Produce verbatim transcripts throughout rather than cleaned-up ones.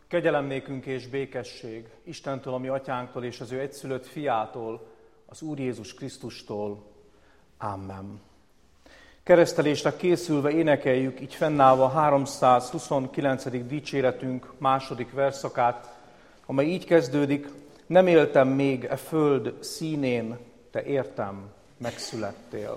Kegyelem nékünk és békesség Istentől, a mi atyánktól és az ő egyszülött fiától, az Úr Jézus Krisztustól. Amen. Keresztelésre készülve énekeljük, így fennállva háromszázhuszonkilencedik dicséretünk második verszakát, amely így kezdődik: nem éltem még e föld színén, te értem, megszülettél.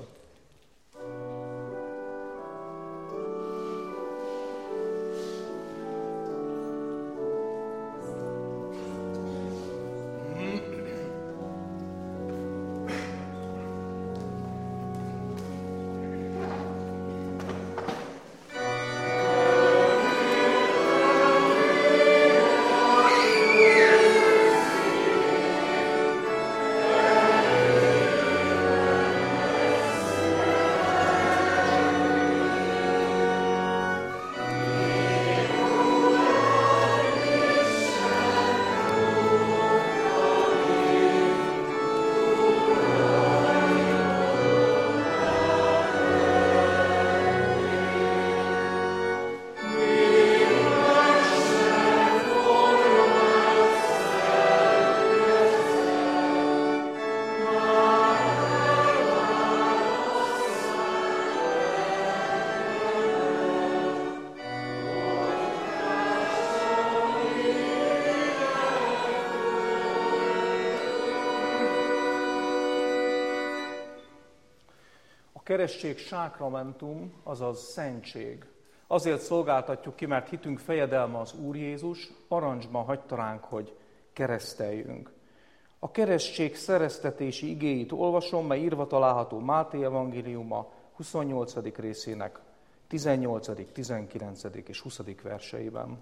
A keresztség sákramentum, azaz szentség. Azért szolgáltatjuk ki, mert hitünk fejedelme az Úr Jézus, parancsban hagyta ránk, hogy kereszteljünk. A keresztség szereztetési igéit olvasom, mely írva található Máté evangéliuma huszonnyolcadik részének tizennyolcadik, tizenkilencedik és huszadik verseiben.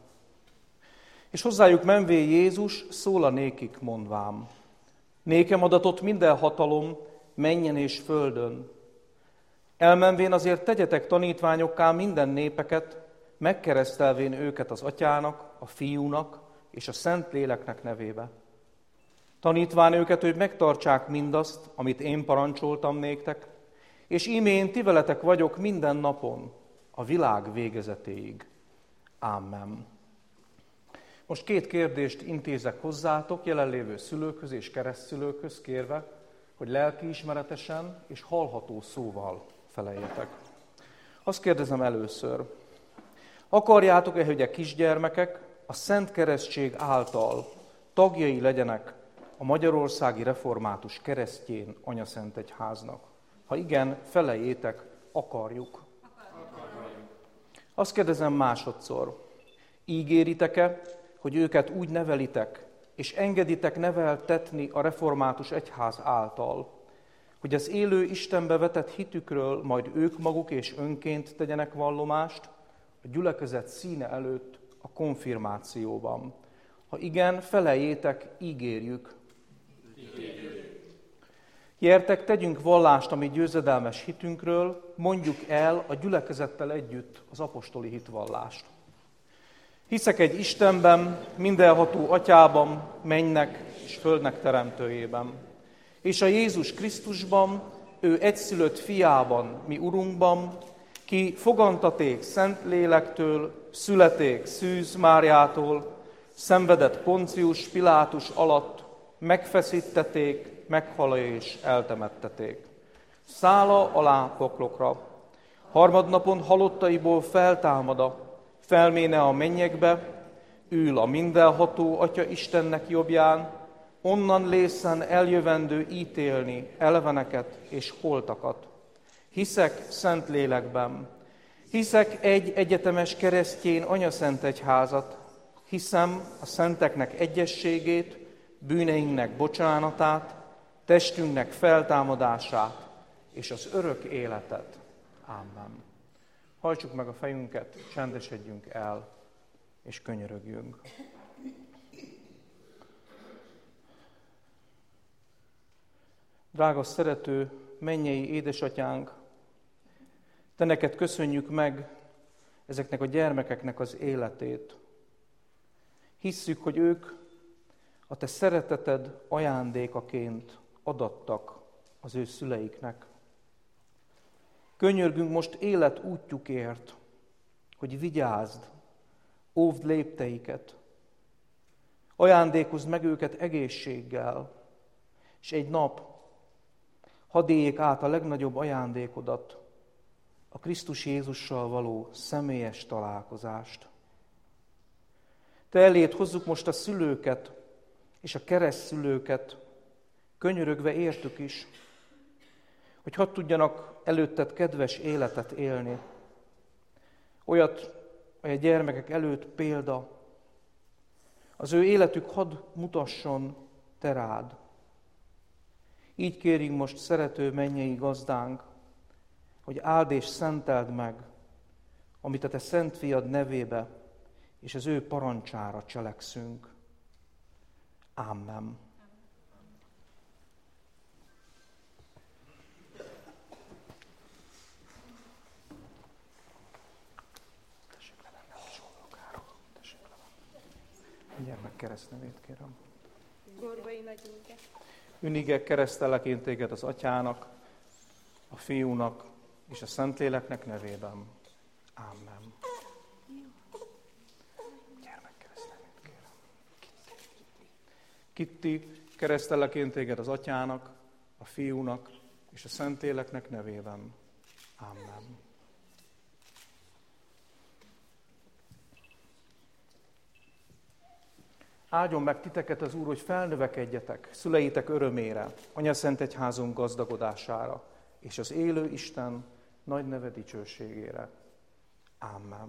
És hozzájuk menvé Jézus szól a nékik mondvám: nékem adatott minden hatalom mennyen és földön. Elmenvén azért tegyetek tanítványokká minden népeket, megkeresztelvén őket az Atyának, a Fiúnak és a Szentléleknek nevébe. Tanítván őket, hogy megtartsák mindazt, amit én parancsoltam néktek, és íme én ti veletek vagyok minden napon, a világ végezetéig. Amen. Most két kérdést intézek hozzátok, jelenlévő szülőkhöz és keresztszülőkhöz, kérve, hogy lelkiismeretesen és hallható szóval feleljetek. Azt kérdezem először: akarjátok-e, hogy a kisgyermekek a Szent Keresztség által tagjai legyenek a Magyarországi Református Keresztény Anyaszentegyháznak? Ha igen, felejétek, akarjuk. Akarjuk. Azt kérdezem másodszor: ígéritek-e, hogy őket úgy nevelitek, és engeditek neveltetni a Református Egyház által, hogy az élő Istenbe vetett hitükről majd ők maguk és önként tegyenek vallomást a gyülekezet színe előtt a konfirmációban? Ha igen, felejétek, ígérjük. Ígérjük. Gyertek, tegyünk vallást a mi győzedelmes hitünkről, mondjuk el a gyülekezettel együtt az apostoli hitvallást. Hiszek egy Istenben, mindenható Atyában, mennynek és földnek teremtőjében, és a Jézus Krisztusban, ő egyszülött fiában, mi Urunkban, ki fogantaték Szent Lélektől, születék Szűz Máriától, szenvedett Poncius Pilátus alatt, megfeszítették, meghal és eltemetteték. Szála alá poklokra, harmadnapon halottaiból feltámada, felméne a mennyekbe, ül a mindenható Atya Istennek jobbján, onnan lészen eljövendő ítélni eleveneket és holtakat. Hiszek Szent Lélekben, hiszek egy egyetemes keresztény anyaszentegyházat, hiszem a szenteknek egyességét, bűneinknek bocsánatát, testünknek feltámadását és az örök életet. Amen. Hajtsuk meg a fejünket, csendesedjünk el, és könyörögjünk. Drága, szerető, mennyei édesatyánk, te neked köszönjük meg ezeknek a gyermekeknek az életét. Hisszük, hogy ők a te szereteted ajándékaként adattak az ő szüleiknek. Könyörgünk most élet útjukért, hogy vigyázd, óvd lépteiket, Ajándékozd meg őket egészséggel, és egy nap hadd éljék át a legnagyobb ajándékodat, a Krisztus Jézussal való személyes találkozást. Te eléd hozzuk most a szülőket és a keresztszülőket, könyörögve értük is, hogy hadd tudjanak előtted kedves életet élni. Olyat, mely a gyermekek előtt példa, az ő életük hadd mutasson te rád. Így kérjünk most, szerető mennyei gazdánk, hogy áld és szenteld meg, amit a te szent fiad nevébe és az ő parancsára cselekszünk. Amen. Gyermek keresztnevét kérem. Gorbai Nagyinke. Ünige, keresztellek én téged az Atyának, a Fiúnak és a Szentléleknek nevében. Amen. Gyermek keresztnevét kérem. Kitti, keresztellek én téged az Atyának, a Fiúnak és a Szentléleknek nevében. Amen. Áldjon meg titeket az Úr, hogy felnövekedjetek szüleitek örömére, Anyaszent Egyházunk gazdagodására, és az élő Isten nagy neve dicsőségére. Amen.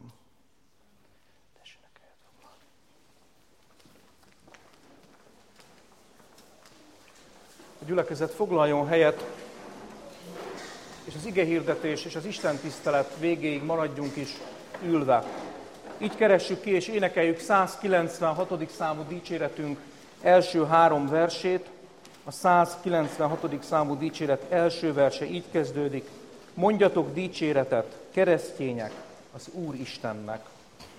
A gyülekezet foglaljon helyet, és az igehirdetés és az Isten tisztelet végéig maradjunk is ülve. Így keressük ki és énekeljük százkilencvenhatodik számú dicséretünk első három versét. A százkilencvenhatodik számú dicséret első verse így kezdődik. Mondjatok dicséretet, keresztények, az Úr Istennek.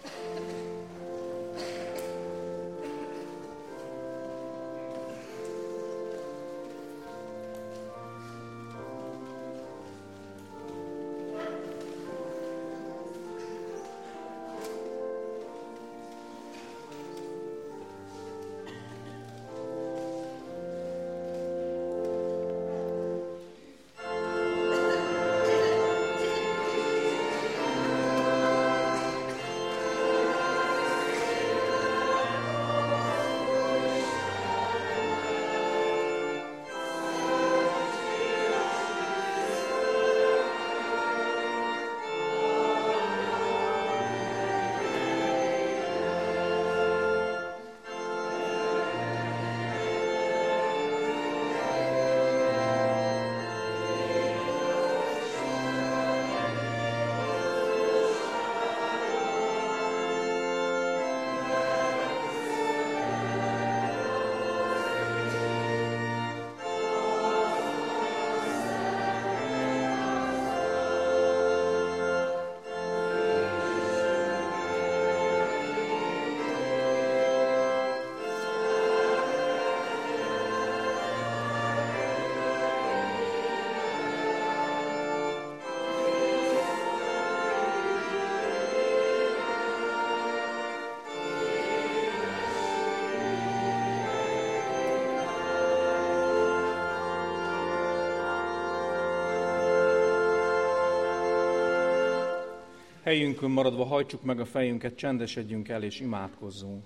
Helyünkön maradva hajtsuk meg a fejünket, csendesedjünk el és imádkozzunk.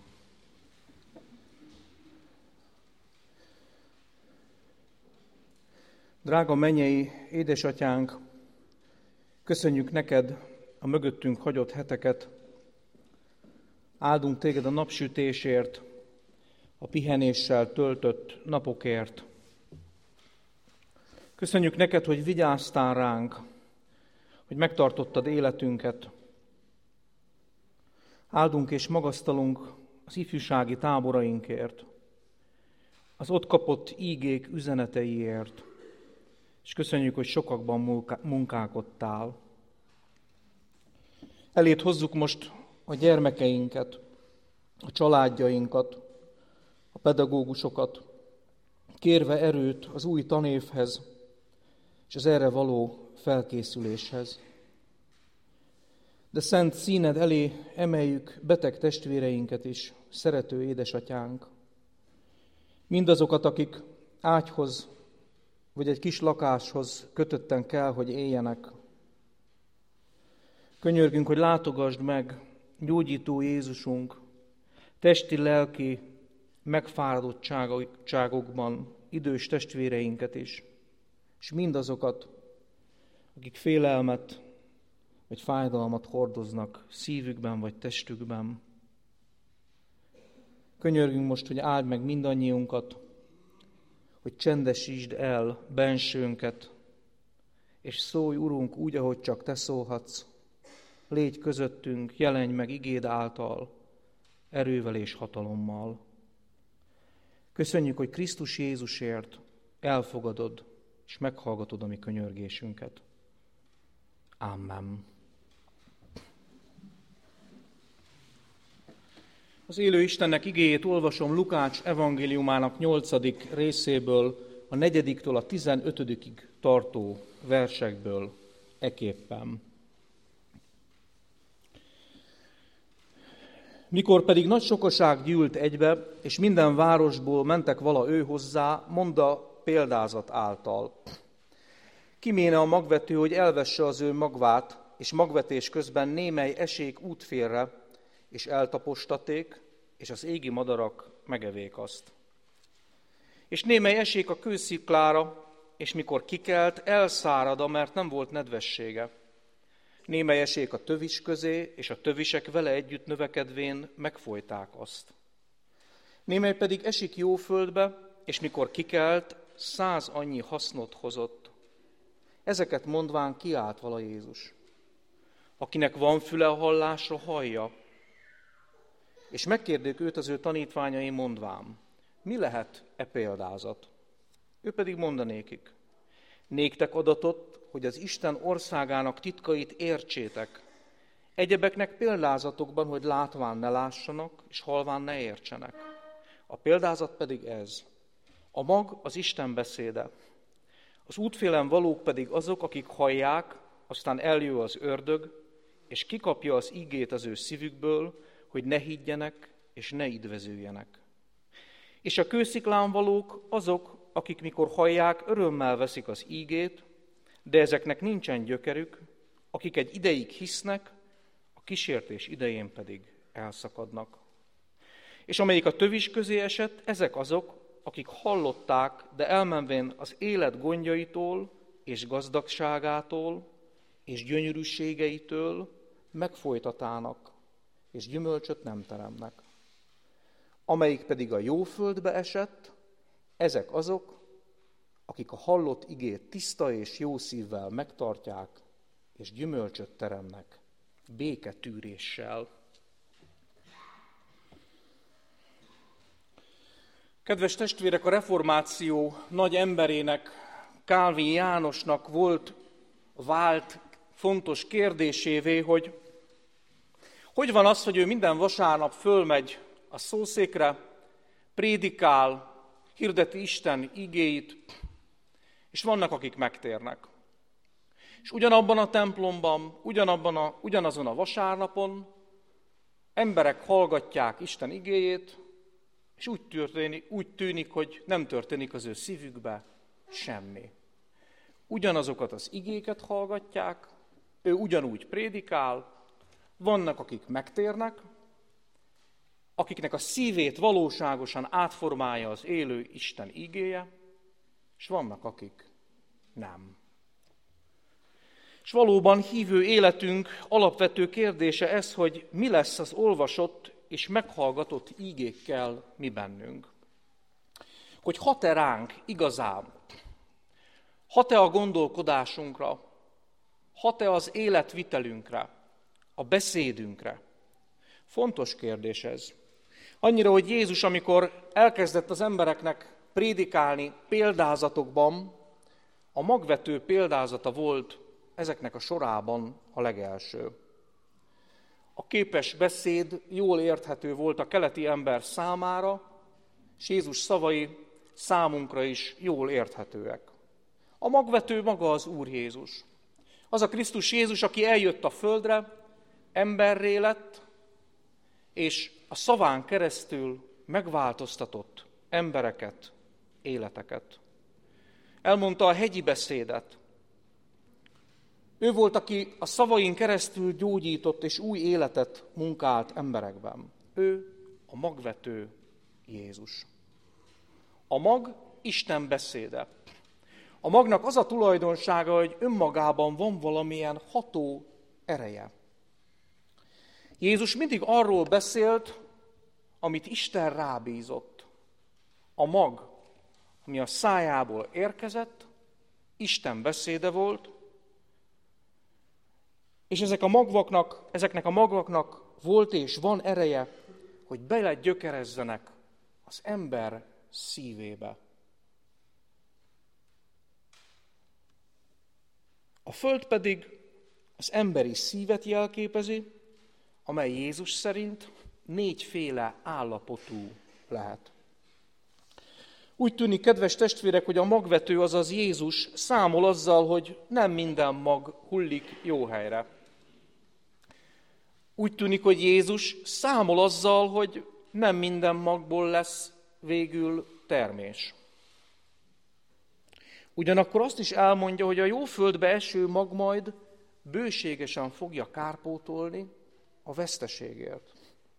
Drága mennyei édesatyánk, köszönjük neked a mögöttünk hagyott heteket, áldunk téged a napsütésért, a pihenéssel töltött napokért. Köszönjük neked, hogy vigyáztál ránk, hogy megtartottad életünket. Áldunk és magasztalunk az ifjúsági táborainkért, az ott kapott ígék üzeneteiért, és köszönjük, hogy sokakban munkálkodtál. Eléd hozzuk most a gyermekeinket, a családjainkat, a pedagógusokat, kérve erőt az új tanévhez és az erre való felkészüléshez. De szent színed elé emeljük beteg testvéreinket is, szerető édesatyánk, mindazokat, akik ágyhoz vagy egy kis lakáshoz kötötten kell, hogy éljenek. Könyörgünk, hogy látogasd meg, gyógyító Jézusunk, testi-lelki megfáradottságokban idős testvéreinket is, és mindazokat, akik félelmet vagy fájdalmat hordoznak szívükben vagy testükben. Könyörgünk most, hogy áld meg mindannyiunkat, hogy csendesítsd el bensőnket, és szólj, Urunk, úgy, ahogy csak Te szólhatsz. Légy közöttünk, jelenj meg igéd által, erővel és hatalommal. Köszönjük, hogy Krisztus Jézusért elfogadod és meghallgatod a mi könyörgésünket. Amen. Az élő Istennek igéjét olvasom Lukács evangéliumának nyolcadik részéből, a negyediktől a tizenötödikig tartó versekből eképpen. Mikor pedig nagy sokaság gyűlt egybe, és minden városból mentek vala ő hozzá, mondta példázat által. Kiméne a magvető, hogy elvesse az ő magvát, és magvetés közben némely esék útfélre, és eltapostaték, és az égi madarak megevék azt. És némely esék a kősziklára, és mikor kikelt, elszárad, mert nem volt nedvessége. Némely esék a tövis közé, és a tövisek vele együtt növekedvén megfojták azt. Némely pedig esik jó földbe, és mikor kikelt, száz annyi hasznot hozott. Ezeket mondván kiállt vala Jézus. Akinek van füle a hallásra, hallja. És megkérdők őt az ő tanítványai mondván, mi lehet e példázat? Ő pedig mondanékik, néktek adatot, hogy az Isten országának titkait értsétek. Egyebeknek példázatokban, hogy látván ne lássanak, és halván ne értsenek. A példázat pedig ez. A mag az Isten beszéde. Az útfélen valók pedig azok, akik hallják, aztán eljő az ördög, és kikapja az igét az ő szívükből, hogy ne higgyenek, és ne idvezüljenek. És a kősziklán valók azok, akik mikor hallják, örömmel veszik az ígét, de ezeknek nincsen gyökerük, akik egy ideig hisznek, a kísértés idején pedig elszakadnak. És amelyik a tövis közé esett, ezek azok, akik hallották, de elmenvén az élet gondjaitól és gazdagságától és gyönyörűségeitől megfojtatának, és gyümölcsöt nem teremnek. Amelyik pedig a jó földbe esett, ezek azok, akik a hallott igét tiszta és jó szívvel megtartják, és gyümölcsöt teremnek, béketűréssel. Kedves testvérek, a reformáció nagy emberének, Kálvin Jánosnak volt vált fontos kérdésévé, hogy hogy van az, hogy ő minden vasárnap fölmegy a szószékre, prédikál, hirdeti Isten igéit, és vannak, akik megtérnek. És ugyanabban a templomban, ugyanabban a, ugyanazon a vasárnapon emberek hallgatják Isten igéjét, és úgy, történik, úgy tűnik, hogy nem történik az ő szívükbe semmi. Ugyanazokat az igéket hallgatják, ő ugyanúgy prédikál, vannak, akik megtérnek, akiknek a szívét valóságosan átformálja az élő Isten igéje, és vannak, akik nem. És valóban hívő életünk alapvető kérdése ez, hogy mi lesz az olvasott és meghallgatott ígékkel mi bennünk. Hogy hat-e ránk igazán, hat-e a gondolkodásunkra, hat-e az életvitelünkre, a beszédünkre. Fontos kérdés ez. Annyira, hogy Jézus, amikor elkezdett az embereknek prédikálni példázatokban, a magvető példázata volt ezeknek a sorában a legelső. A képes beszéd jól érthető volt a keleti ember számára, és Jézus szavai számunkra is jól érthetőek. A magvető maga az Úr Jézus. Az a Krisztus Jézus, aki eljött a földre, emberré lett, és a szaván keresztül megváltoztatott embereket, életeket. Elmondta a hegyi beszédet. Ő volt, aki a szavain keresztül gyógyított és új életet munkált emberekben. Ő a magvető Jézus. A mag Isten beszéde. A magnak az a tulajdonsága, hogy önmagában van valamilyen ható ereje. Jézus mindig arról beszélt, amit Isten rábízott. A mag, ami a szájából érkezett, Isten beszéde volt, és ezek a magvaknak, ezeknek a magvaknak volt és van ereje, hogy belegyökerezzenek az ember szívébe. A föld pedig az emberi szívet jelképezi, amely Jézus szerint négyféle állapotú lehet. Úgy tűnik, kedves testvérek, hogy a magvető, azaz Jézus számol azzal, hogy nem minden mag hullik jó helyre. Úgy tűnik, hogy Jézus számol azzal, hogy nem minden magból lesz végül termés. Ugyanakkor azt is elmondja, hogy a jó földbe eső mag majd bőségesen fogja kárpótolni a veszteségért.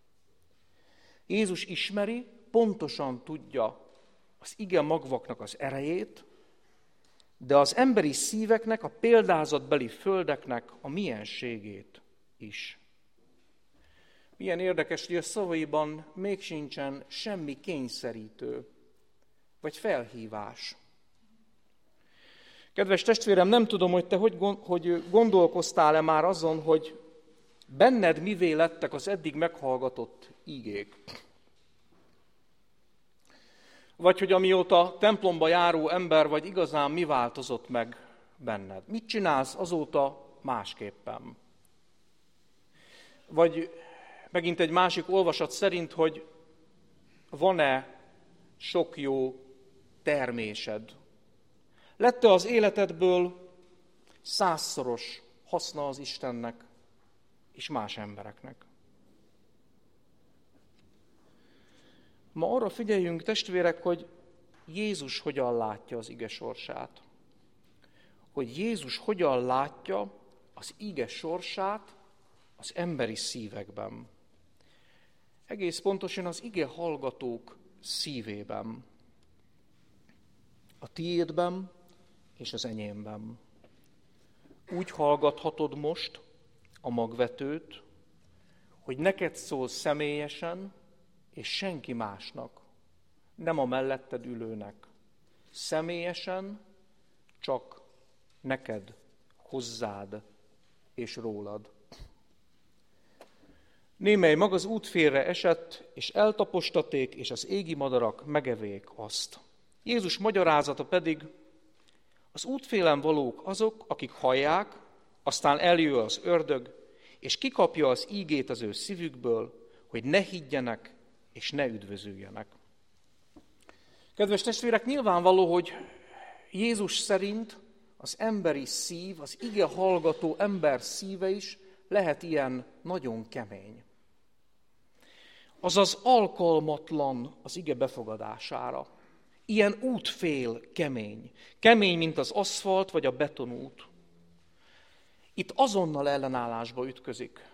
Jézus ismeri, pontosan tudja az ige magvaknak az erejét, de az emberi szíveknek, a példázatbeli földeknek a mienségét is. Milyen érdekes, hogy a szavaiban még sincsen semmi kényszerítő, vagy felhívás. Kedves testvérem, nem tudom, hogy te hogy gondolkoztál-e már azon, hogy benned mivé lettek az eddig meghallgatott ígék. Vagy hogy amióta templomba járó ember vagy, igazán mi változott meg benned? Mit csinálsz azóta másképpen? Vagy megint egy másik olvasat szerint, hogy van-e sok jó termésed? Lett-e az életedből százszoros haszna az Istennek és más embereknek? Ma arra figyeljünk, testvérek, hogy Jézus hogyan látja az ige sorsát. Hogy Jézus hogyan látja az ige sorsát az emberi szívekben. Egész pontosan az ige hallgatók szívében. A tiédben és az enyémben. Úgy hallgathatod most a magvetőt, hogy neked szól személyesen, és senki másnak, nem a melletted ülőnek. Személyesen csak neked, hozzád és rólad. Némely mag az útfélre esett, és eltapostaték, és az égi madarak megevék azt. Jézus magyarázata pedig, az útfélen valók azok, akik hallják, aztán eljön az ördög, és kikapja az ígét az ő szívükből, hogy ne higgyenek, és ne üdvözüljenek. Kedves testvérek, nyilvánvaló, hogy Jézus szerint az emberi szív, az ige hallgató ember szíve is lehet ilyen nagyon kemény. Azaz alkalmatlan az ige befogadására. Ilyen útfél kemény. Kemény, mint az aszfalt vagy a betonút. Itt azonnal ellenállásba ütközik.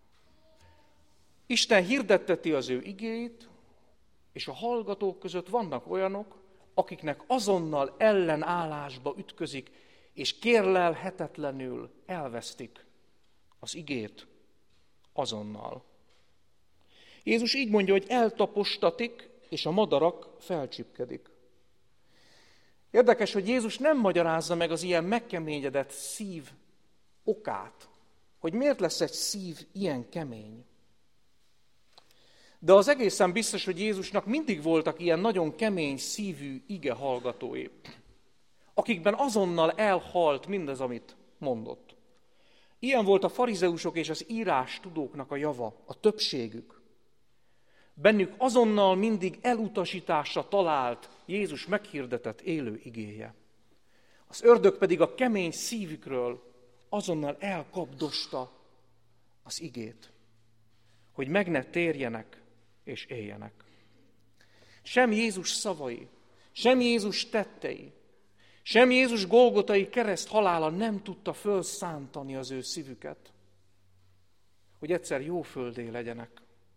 Isten hirdetteti az ő igéjét, és a hallgatók között vannak olyanok, akiknek azonnal ellenállásba ütközik, és kérlelhetetlenül elvesztik az igét azonnal. Jézus így mondja, hogy eltapostatik, és a madarak felcsipkedik. Érdekes, hogy Jézus nem magyarázza meg az ilyen megkeményedett szív okát, hogy miért lesz egy szív ilyen kemény. De az egészen biztos, hogy Jézusnak mindig voltak ilyen nagyon kemény szívű ige hallgatói, akikben azonnal elhalt mindaz, amit mondott. Ilyen volt a farizeusok és az írás tudóknak a java, a többségük. Bennük azonnal mindig elutasításra talált Jézus meghirdetett élő igéje. Az ördög pedig a kemény szívükről azonnal elkapdosta az igét, hogy meg ne térjenek, és éljenek. Sem Jézus szavai, sem Jézus tettei, sem Jézus golgotai kereszt halála nem tudta fölszántani az ő szívüket, hogy egyszer jó földé legyenek.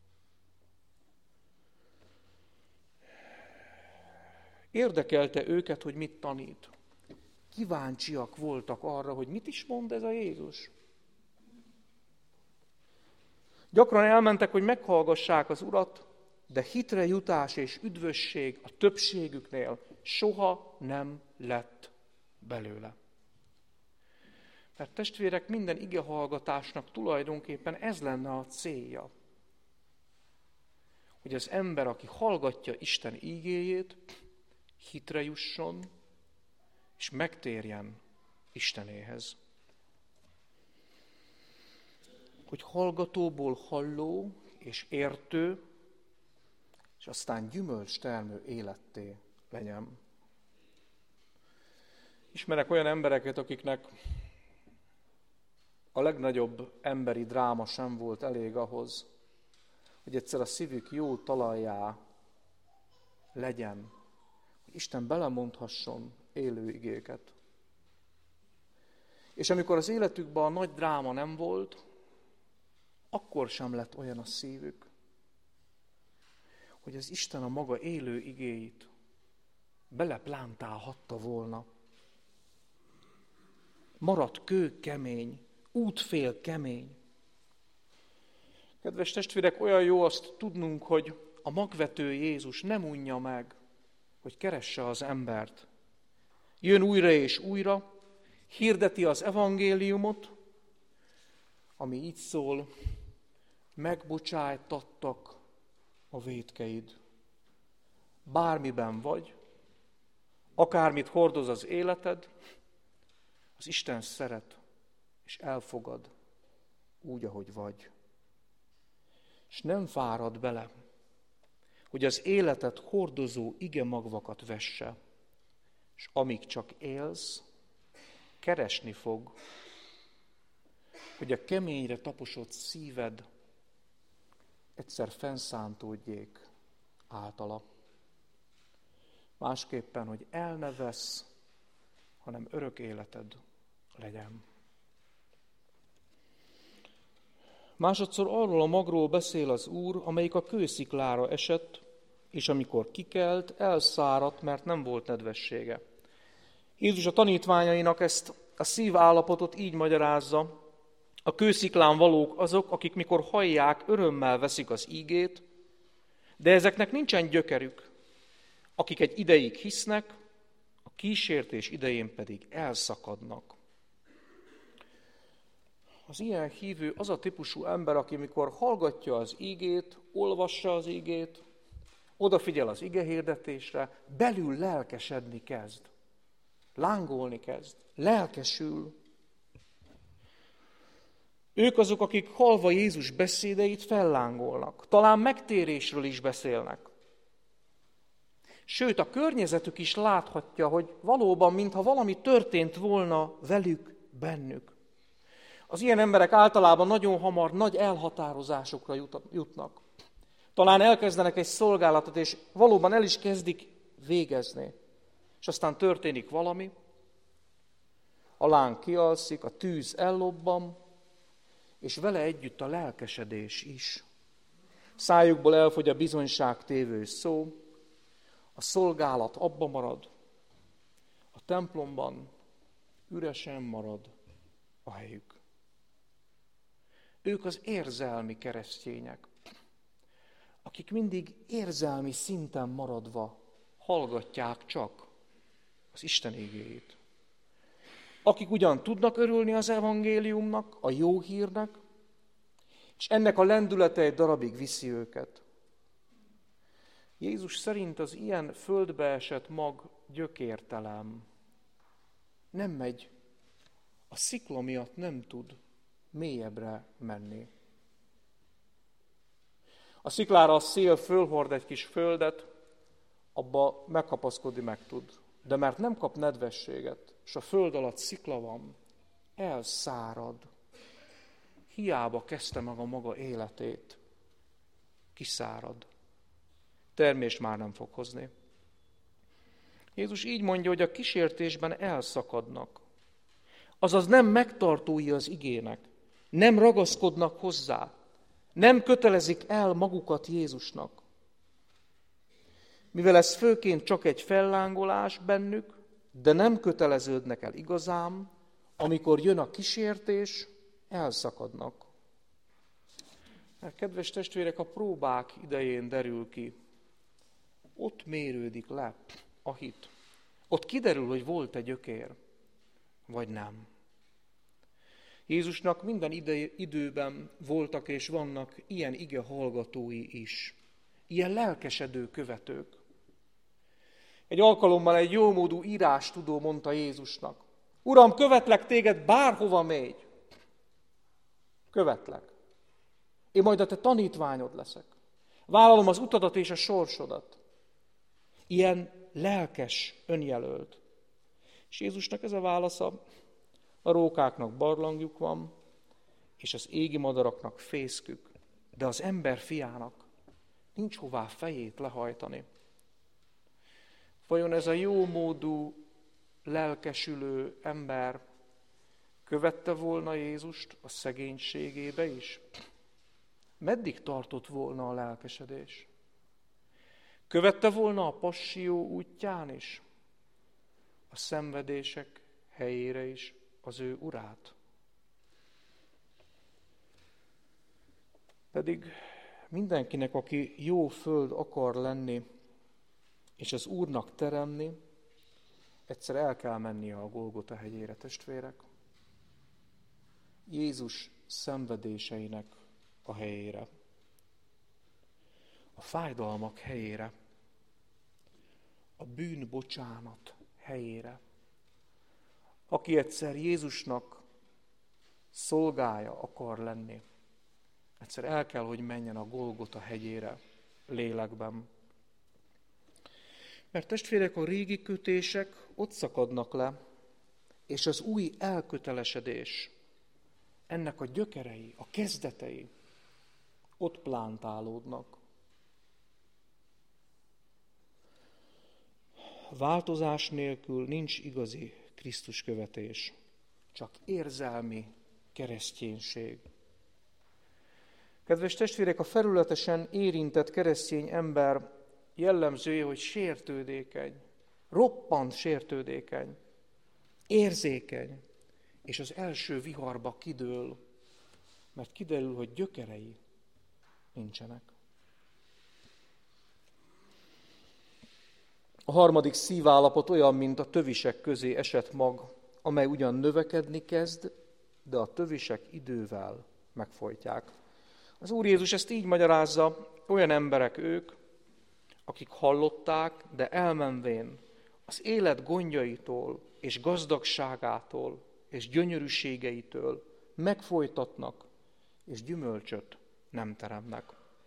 Érdekelte őket, hogy mit tanít. Kíváncsiak voltak arra, hogy mit is mond ez a Jézus. Gyakran elmentek, hogy meghallgassák az Urat, de hitre jutás és üdvösség a többségüknél soha nem lett belőle. Mert testvérek, minden igehallgatásnak tulajdonképpen ez lenne a célja. Hogy az ember, aki hallgatja Isten ígéjét, hitre jusson, és megtérjen Istenéhez. Hogy hallgatóból halló és értő, és aztán gyümölcstermő életté legyen. Ismerek olyan embereket, akiknek a legnagyobb emberi dráma sem volt elég ahhoz, hogy egyszer a szívük jó talajjá legyen, hogy Isten belemondhasson élő igéket. És amikor az életükben a nagy dráma nem volt, akkor sem lett olyan a szívük, hogy az Isten a maga élő igéit beleplántálhatta volna. Maradt kő kemény, útfél kemény. Kedves testvérek, olyan jó azt tudnunk, hogy a magvető Jézus nem unja meg, hogy keresse az embert. Jön újra és újra, hirdeti az evangéliumot, ami így szól: megbocsájtattak a vétkeid. Bármiben vagy, akármit hordoz az életed, az Isten szeret és elfogad úgy, ahogy vagy. És nem fárad bele, hogy az életet hordozó igemagvakat vesse, és amíg csak élsz, keresni fog, hogy a keményre taposott szíved egyszer fennszántódjék általa. Másképpen, hogy el ne vesz, hanem örök életed legyen. Másodszor arról a magról beszél az Úr, amelyik a kősziklára esett, és amikor kikelt, elszáradt, mert nem volt nedvessége. Jézus a tanítványainak ezt a szívállapotot így magyarázza: a kősziklán valók azok, akik mikor hallják, örömmel veszik az ígét, de ezeknek nincsen gyökerük, akik egy ideig hisznek, a kísértés idején pedig elszakadnak. Az ilyen hívő az a típusú ember, aki mikor hallgatja az ígét, olvassa az ígét, odafigyel az igehirdetésre, belül lelkesedni kezd, lángolni kezd, lelkesül. Ők azok, akik hallva Jézus beszédeit fellángolnak, talán megtérésről is beszélnek. Sőt, a környezetük is láthatja, hogy valóban, mintha valami történt volna velük, bennük. Az ilyen emberek általában nagyon hamar nagy elhatározásokra jutnak. Talán elkezdenek egy szolgálatot, és valóban el is kezdik végezni. És aztán történik valami, a láng kialszik, a tűz ellobban, és vele együtt a lelkesedés is. Szájukból elfogy a bizonyságtévő szó, a szolgálat abba marad, a templomban üresen marad a helyük. Ők az érzelmi keresztények, akik mindig érzelmi szinten maradva hallgatják csak az Isten igéjét. Akik ugyan tudnak örülni az evangéliumnak, a jó hírnek, és ennek a lendülete egy darabig viszi őket. Jézus szerint az ilyen földbe esett mag gyökértelen. Nem megy, a szikla miatt nem tud mélyebbre menni. A sziklára a szél fölhord egy kis földet, abba megkapaszkodni meg tud. De mert nem kap nedvességet, és a föld alatt szikla van, elszárad. Hiába kezdte meg a maga életét. Kiszárad. termést már nem fog hozni. Jézus így mondja, hogy a kísértésben elszakadnak. Azaz nem megtartói az igének, nem ragaszkodnak hozzá, nem kötelezik el magukat Jézusnak. Mivel ez főként csak egy fellángolás bennük, de nem köteleződnek el igazán, amikor jön a kísértés, elszakadnak. Mert kedves testvérek, a próbák idején derül ki, ott mérődik le a hit. Ott kiderül, hogy volt egy gyökér, vagy nem. Jézusnak minden ide, időben voltak és vannak ilyen ige hallgatói is, ilyen lelkesedő követők. Egy alkalommal egy jómódú írástudó mondta Jézusnak: Uram, követlek téged, bárhova mégy. Követlek. Én majd a te tanítványod leszek. Vállalom az utadat és a sorsodat. Ilyen lelkes, önjelölt. És Jézusnak ez a válasza: a rókáknak barlangjuk van, és az égi madaraknak fészkük, de az ember fiának nincs hová fejét lehajtani. Vajon ez a jómódú, lelkesülő ember követte volna Jézust a szegénységébe is? Meddig tartott volna a lelkesedés? Követte volna a passió útján is, a szenvedések helyére is az ő urát? Pedig mindenkinek, aki jó föld akar lenni, és az Úrnak teremni, egyszer el kell mennie a Golgota hegyére, testvérek. Jézus szenvedéseinek a helyére. A fájdalmak helyére. A bűnbocsánat helyére. Aki egyszer Jézusnak szolgája akar lenni, egyszer el kell, hogy menjen a Golgota hegyére lélekben. Mert testvérek, a régi kötések ott szakadnak le, és az új elkötelesedés, ennek a gyökerei, a kezdetei ott plántálódnak. Változás nélkül nincs igazi Krisztus követés, csak érzelmi kereszténység. Kedves testvérek, a felületesen érintett keresztény ember jellemzője, hogy sértődékeny, roppant sértődékeny, érzékeny, és az első viharba kidől, mert kiderül, hogy gyökerei nincsenek. A harmadik szívállapot olyan, mint a tövisek közé esett mag, amely ugyan növekedni kezd, de a tövisek idővel megfojtják. Az Úr Jézus ezt így magyarázza: olyan emberek ők, akik hallották, de elmenvén az élet gondjaitól és gazdagságától és gyönyörűségeitől megfojtatnak, és gyümölcsöt nem teremnek.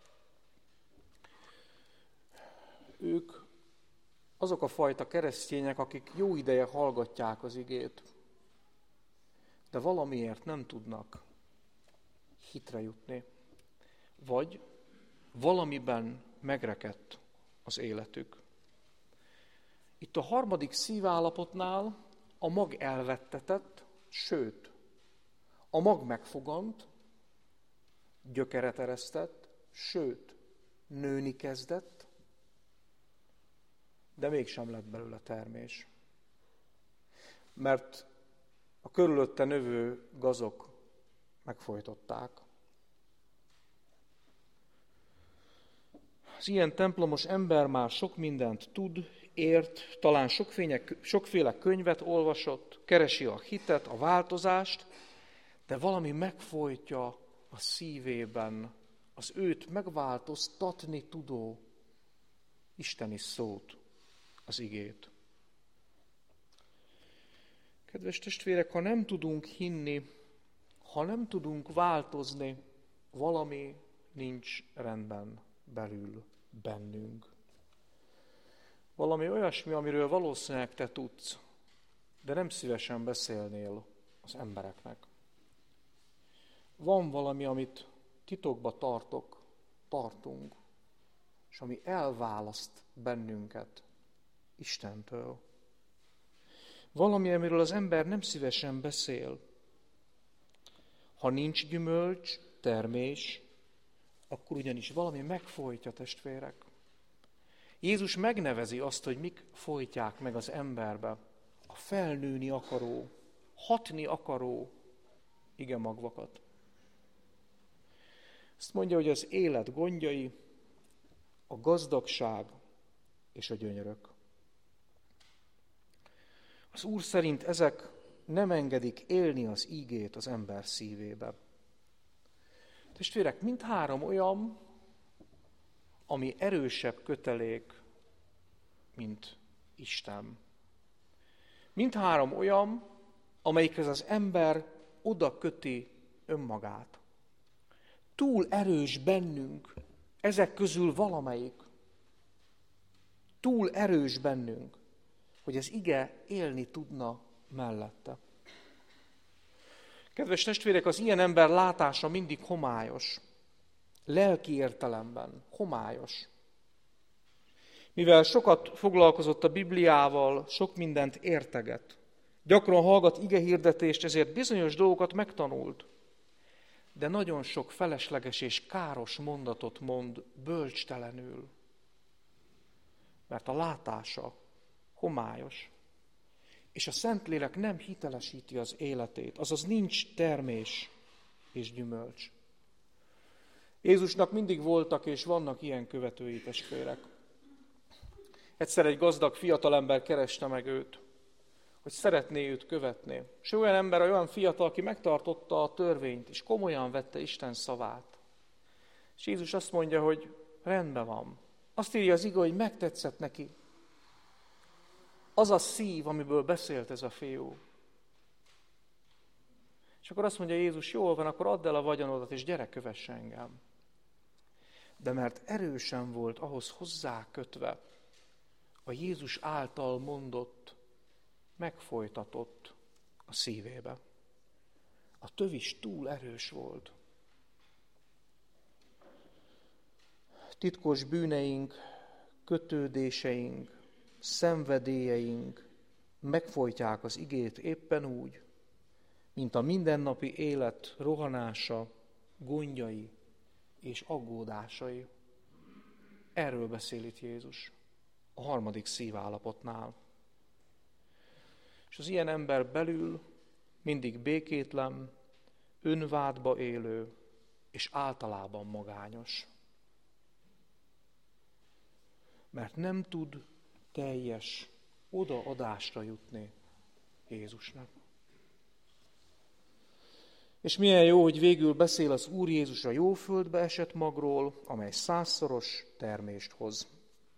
Ők azok a fajta keresztények, akik jó ideje hallgatják az igét, de valamiért nem tudnak hitre jutni, vagy valamiben megrekedt az életük. Itt a harmadik szívállapotnál a mag elvettetett, sőt, a mag megfogant, gyökeret eresztett, sőt, nőni kezdett, de mégsem lett belőle termés. Mert a körülötte növő gazok megfojtották. Az ilyen templomos ember már sok mindent tud, ért, talán sokféle, sokféle könyvet olvasott, keresi a hitet, a változást, de valami megfojtja a szívében az őt megváltoztatni tudó isteni szót, az igét. Kedves testvérek, ha nem tudunk hinni, ha nem tudunk változni, valami nincs rendben belül bennünk. Valami olyasmi, amiről valószínűleg te tudsz, de nem szívesen beszélnél az embereknek. Van valami, amit titokba tartok, tartunk, és ami elválaszt bennünket Istentől. Valami, amiről az ember nem szívesen beszél. Ha nincs gyümölcs, termés, akkor ugyanis valami megfojtja, testvérek. Jézus megnevezi azt, hogy mik folytják meg az emberbe. A felnőni akaró, hatni akaró igemagvakat. Azt mondja, hogy az élet gondjai, a gazdagság és a gyönyörök. Az Úr szerint ezek nem engedik élni az ígét az ember szívébe. Testvérek, mindhárom olyan, ami erősebb kötelék, mint Isten. Mindhárom olyan, amelyikhez az ember oda köti önmagát. Túl erős bennünk, ezek közül valamelyik. Túl erős bennünk, hogy az ige élni tudna mellette. Kedves testvérek, az ilyen ember látása mindig homályos. Lelki értelemben homályos. Mivel sokat foglalkozott a Bibliával, sok mindent érteget. Gyakran hallgat igehirdetést, ezért bizonyos dolgokat megtanult. De nagyon sok felesleges és káros mondatot mond bölcstelenül. Mert a látása homályos. És a Szentlélek nem hitelesíti az életét, azaz nincs termés és gyümölcs. Jézusnak mindig voltak és vannak ilyen követői, testvérek. Egyszer egy gazdag fiatalember kereste meg őt, hogy szeretné őt követni. És olyan ember, olyan fiatal, aki megtartotta a törvényt, és komolyan vette Isten szavát. És Jézus azt mondja, hogy rendben van. Azt írja az ige, hogy megtetszett neki az a szív, amiből beszélt ez a fiú. És akkor azt mondja Jézus, jól van, akkor add el a vagyonodat, és gyere, kövess engem. De mert erősen volt ahhoz hozzákötve a Jézus által mondott, megfojtatott a szívébe. A tövis túl erős volt. Titkos bűneink, kötődéseink, szenvedélyeink megfojtják az igét éppen úgy, mint a mindennapi élet rohanása, gondjai és aggódásai. Erről beszél itt Jézus a harmadik szívállapotnál. És az ilyen ember belül mindig békétlen, önvádba élő és általában magányos. Mert nem tud teljes odaadásra jutni Jézusnak. És milyen jó, hogy végül beszél az Úr Jézus a jó földbe esett magról, amely százszoros termést hoz.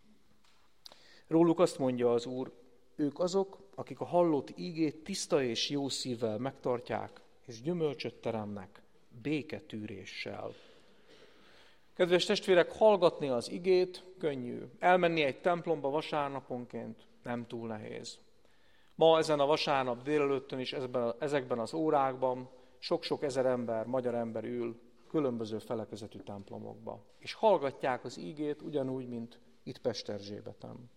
Róluk azt mondja az Úr, ők azok, akik a hallott ígét tiszta és jó szívvel megtartják, és gyümölcsöt teremnek béketűréssel. Kedves testvérek, hallgatni az igét könnyű. Elmenni egy templomba vasárnaponként nem túl nehéz. Ma ezen a vasárnap délelőttön is ezekben az órákban sok-sok ezer ember, magyar ember ül különböző felekezetű templomokba. És hallgatják az igét ugyanúgy, mint itt Pesterzsébeten.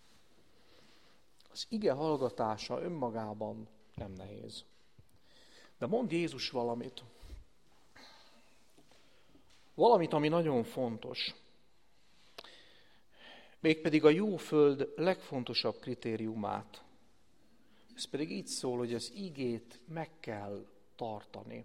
Az ige hallgatása önmagában nem nehéz. De mond Jézus valamit. Valamit, ami nagyon fontos. Mégpedig a jó föld legfontosabb kritériumát. Ez pedig így szól, hogy az igét meg kell tartani.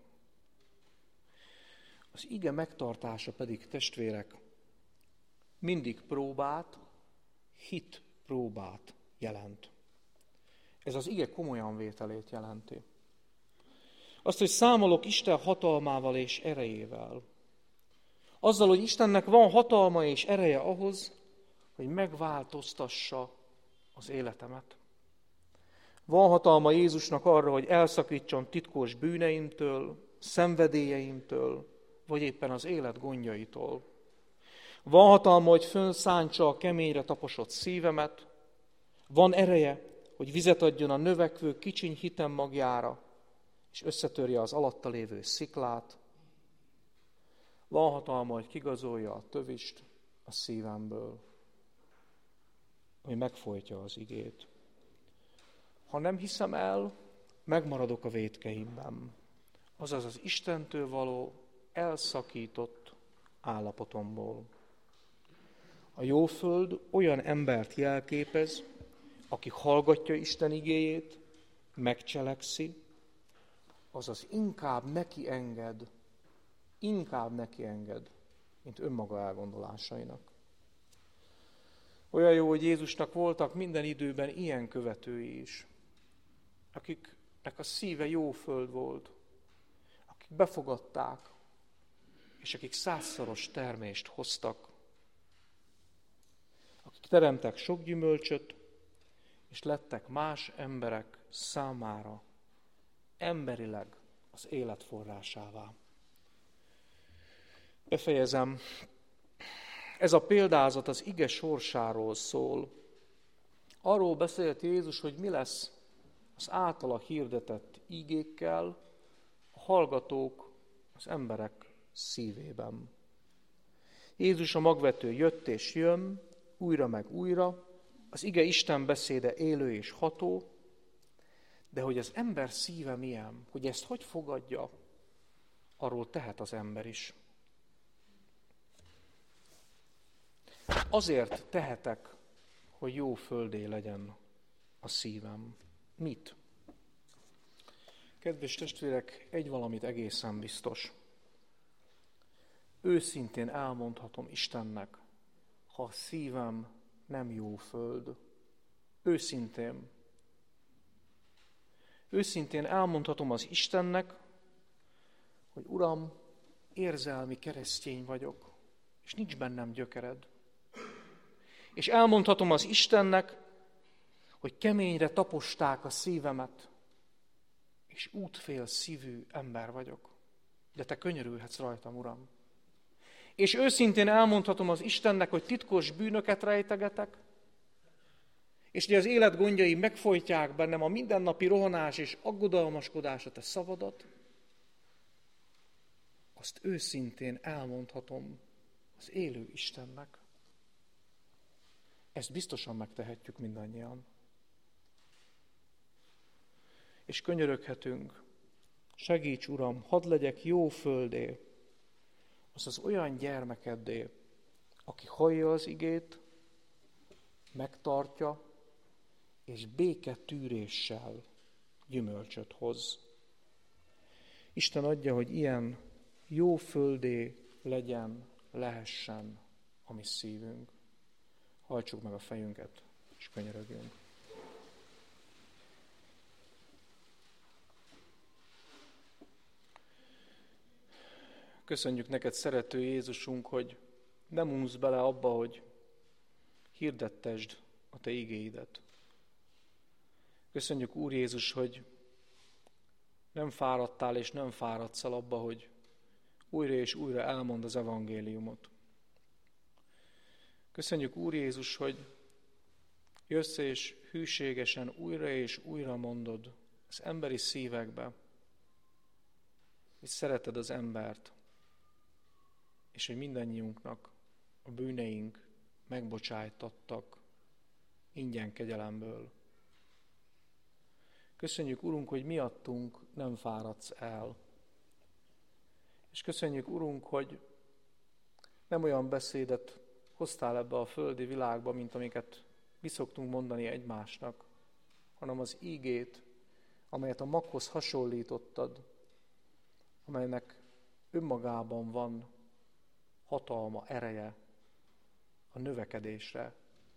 Az ige megtartása pedig, testvérek, mindig próbát, hit próbát jelent. Ez az ige komolyan vételét jelenti. Azt, hogy számolok Isten hatalmával és erejével. Azzal, hogy Istennek van hatalma és ereje ahhoz, hogy megváltoztassa az életemet. Van hatalma Jézusnak arra, hogy elszakítson titkos bűneimtől, szenvedélyeimtől, vagy éppen az élet gondjaitól. Van hatalma, hogy fönszántsa a keményre taposott szívemet. Van ereje, hogy vizet adjon a növekvő kicsiny hitem magjára, és összetörje az alatta lévő sziklát. Van hatalma, hogy kigazolja a tövist, a szívemből, ami megfojtja az igét. Ha nem hiszem el, megmaradok a vétkeimben, azaz az Istentől való elszakított állapotomból. A jó föld olyan embert jelképez, aki hallgatja Isten igéjét, megcselekszi, azaz inkább neki enged, inkább neki enged, mint önmaga elgondolásainak. Olyan jó, hogy Jézusnak voltak minden időben ilyen követői is, akiknek a szíve jó föld volt, akik befogadták, és akik százszoros termést hoztak, akik teremtek sok gyümölcsöt, és lettek más emberek számára emberileg az élet forrásává. Befejezem. Ez a példázat az ige sorsáról szól. Arról beszélt Jézus, hogy mi lesz az általa hirdetett igékkel a hallgatók, az emberek szívében. Jézus a magvető jött és jön, újra meg újra, az ige Isten beszéde élő és ható, de hogy az ember szíve milyen, hogy ezt hogy fogadja, arról tehet az ember is. Azért tehetek, hogy jó földé legyen a szívem. Mit? Kedves testvérek, egy valamit egészen biztos. Őszintén elmondhatom Istennek, ha a szívem nem jó föld. Őszintén. Őszintén elmondhatom az Istennek, hogy Uram, érzelmi keresztény vagyok, és nincs bennem gyökered. És elmondhatom az Istennek, hogy keményre taposták a szívemet, és útfél szívű ember vagyok. De te könyörülhetsz rajtam, Uram. És őszintén elmondhatom az Istennek, hogy titkos bűnöket rejtegetek, és hogy az élet gondjai megfojtják bennem a mindennapi rohanás és aggodalmaskodás a te szavadat, azt őszintén elmondhatom az élő Istennek. Ezt biztosan megtehetjük mindannyian. És könyöröghetünk, segíts, Uram, hadd legyek jó földé, azaz olyan gyermekeddé, aki hallja az igét, megtartja, és béketűréssel gyümölcsöt hoz. Isten adja, hogy ilyen jó földé legyen, lehessen a mi szívünk. Hajtsuk meg a fejünket, és könyörögjünk. Köszönjük neked, szerető Jézusunk, hogy nem unsz bele abba, hogy hirdettesd a te igéidet. Köszönjük, Úr Jézus, hogy nem fáradtál és nem fáradsz el abba, hogy újra és újra elmond az evangéliumot. Köszönjük, Úr Jézus, hogy jössz és hűségesen újra és újra mondod az emberi szívekbe, hogy szereted az embert, és hogy mindannyiunknak a bűneink megbocsájtattak ingyen kegyelemből. Köszönjük, Urunk, hogy miattunk nem fáradsz el. És köszönjük, Urunk, hogy nem olyan beszédet hoztál ebbe a földi világba, mint amiket mi szoktunk mondani egymásnak, hanem az ígét, amelyet a maghoz hasonlítottad, amelynek önmagában van hatalma, ereje a növekedésre.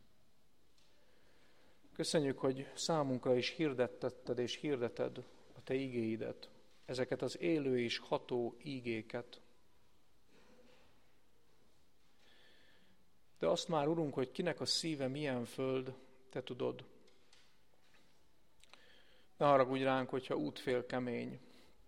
Köszönjük, hogy számunkra is hirdettetted és hirdeted a te ígéidet, ezeket az élő és ható ígéket. De azt már, Urunk, hogy kinek a szíve milyen föld, te tudod. Ne haragudj ránk, hogyha útfél kemény,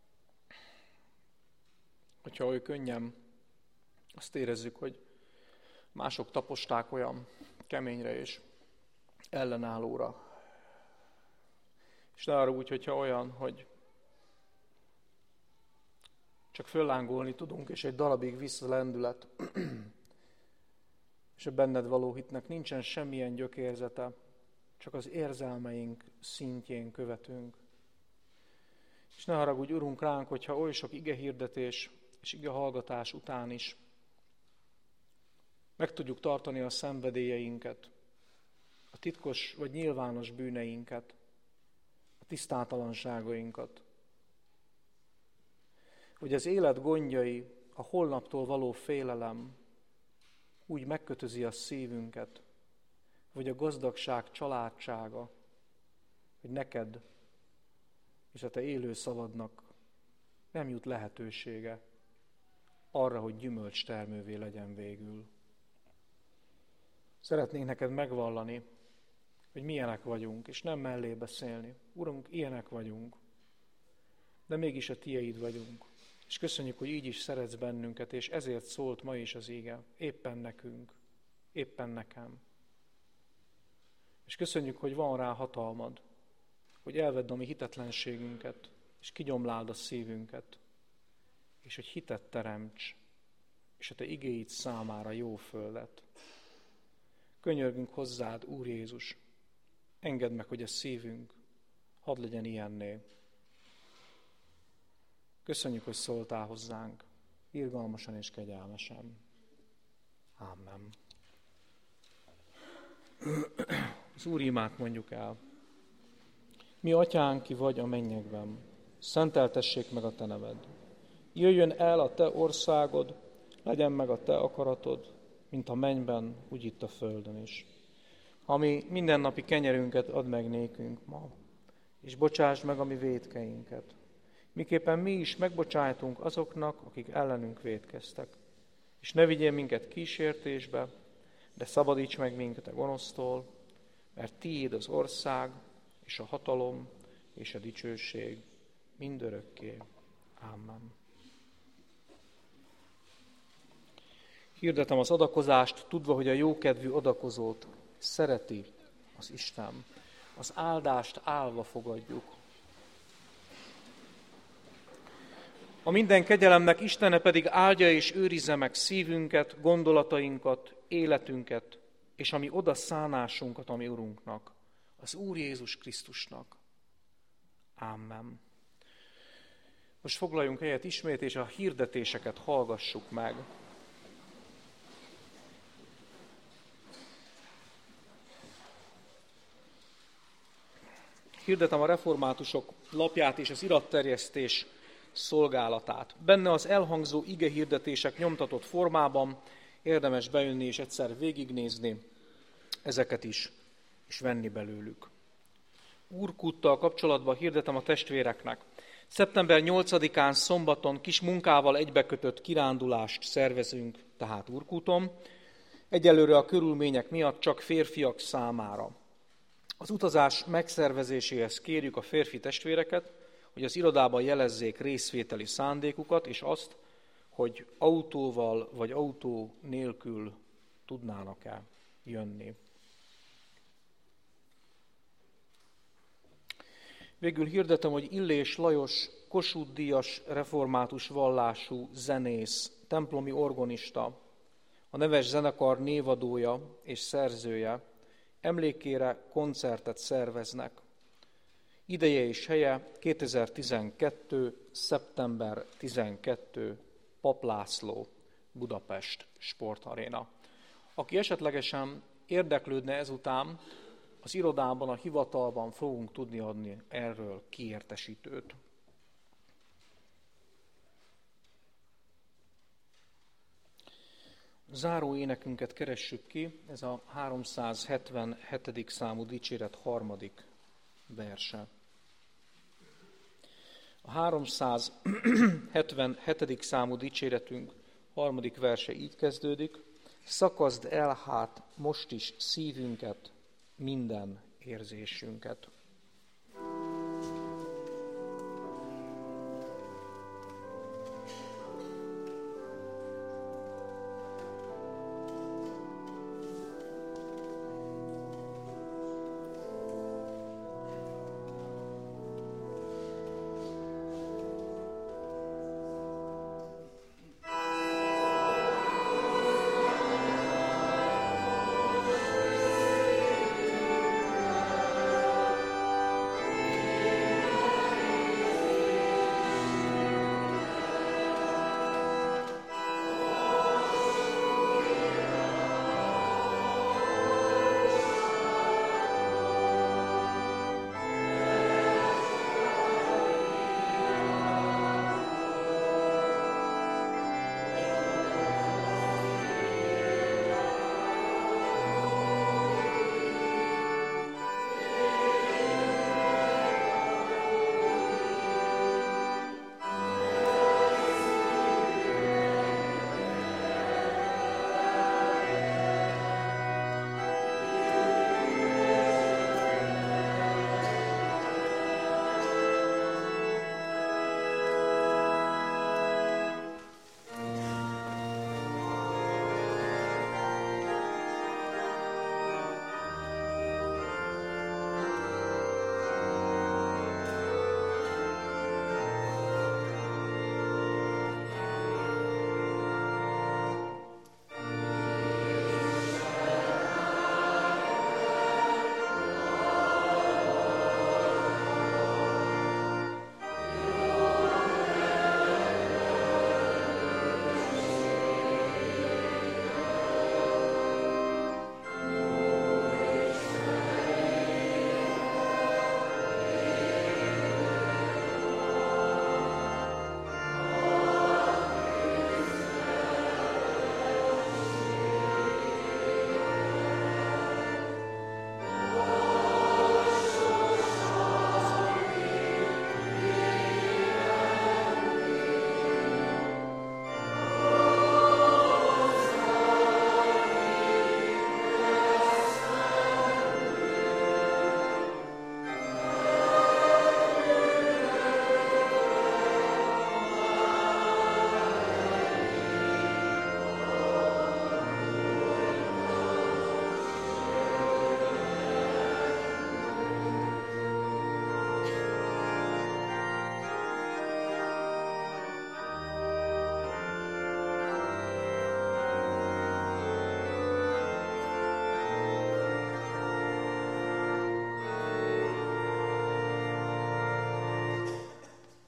hogyha oly könnyen azt érezzük, hogy mások taposták olyan keményre és ellenállóra. És ne haragudj, hogyha olyan, hogy csak föllángolni tudunk, és egy darabig vissza lendület, és a benned való hitnek nincsen semmilyen gyökérzete, csak az érzelmeink szintjén követünk. És ne haragudj, Urunk, ránk, hogyha oly sok igehirdetés és igehallgatás után is meg tudjuk tartani a szenvedélyeinket, a titkos vagy nyilvános bűneinket, a tisztátalanságainkat. Hogy az élet gondjai, a holnaptól való félelem úgy megkötözi a szívünket, vagy a gazdagság családsága, hogy neked és a te élő szavadnak nem jut lehetősége arra, hogy gyümölcstermővé legyen végül. Szeretnénk neked megvallani, hogy milyenek vagyunk, és nem mellé beszélni. Urunk, ilyenek vagyunk, de mégis a tieid vagyunk. És köszönjük, hogy így is szeretsz bennünket, és ezért szólt ma is az íge, éppen nekünk, éppen nekem. És köszönjük, hogy van rá hatalmad, hogy elvedd a mi hitetlenségünket, és kigyomláld a szívünket, és hogy hitet teremts, és a te igéid számára jó földet. Könyörgünk hozzád, Úr Jézus, engedd meg, hogy a szívünk hadd legyen ilyenné. Köszönjük, hogy szóltál hozzánk, irgalmasan és kegyelmesen. Ámen. Az Úr imát mondjuk el. Mi atyánk, ki vagy a mennyekben, szenteltessék meg a te neved. Jöjjön el a te országod, legyen meg a te akaratod, mint a mennyben, úgy itt a földön is. Ami mindennapi kenyerünket add meg nékünk ma, és bocsásd meg a mi vétkeinket, miképpen mi is megbocsájtunk azoknak, akik ellenünk vétkeztek. És ne vigyél minket kísértésbe, de szabadíts meg minket a gonosztól, mert tiéd az ország, és a hatalom, és a dicsőség mindörökké. Ámen. Hirdetem az adakozást, tudva, hogy a jókedvű adakozót szereti az Isten. Az áldást állva fogadjuk. A minden kegyelemnek Istene pedig áldja és őrizze meg szívünket, gondolatainkat, életünket, és ami oda szánásunkat a mi Urunknak, az Úr Jézus Krisztusnak. Ámen. Most foglaljunk helyet ismét, és a hirdetéseket hallgassuk meg. Hirdetem a reformátusok lapját és az iratterjesztés szolgálatát. Benne az elhangzó igehirdetések nyomtatott formában érdemes bejönni és egyszer végignézni ezeket is, és venni belőlük. Úrkúttal kapcsolatban hirdetem a testvéreknek. szeptember nyolcadikán szombaton kis munkával egybekötött kirándulást szervezünk, tehát Úrkúton. Egyelőre a körülmények miatt csak férfiak számára. Az utazás megszervezéséhez kérjük a férfi testvéreket, hogy az irodában jelezzék részvételi szándékukat, és azt, hogy autóval vagy autó nélkül tudnának-e jönni. Végül hirdetem, hogy Illés Lajos Kossuth-díjas református vallású zenész, templomi orgonista, a neves zenekar névadója és szerzője emlékére koncertet szerveznek. Ideje és helye kétezer-tizenkettő. szeptember tizenkettő. Pap László, Budapest Sportaréna. Aki esetlegesen érdeklődne ezután, az irodában, a hivatalban fogunk tudni adni erről kiértesítőt. Záró énekünket keressük ki, ez a háromszázhetvenhetedik számú dicséret harmadik verse. A háromszázhetvenhetedik számú dicséretünk harmadik verse így kezdődik: szakazd el hát most is szívünket, minden érzésünket.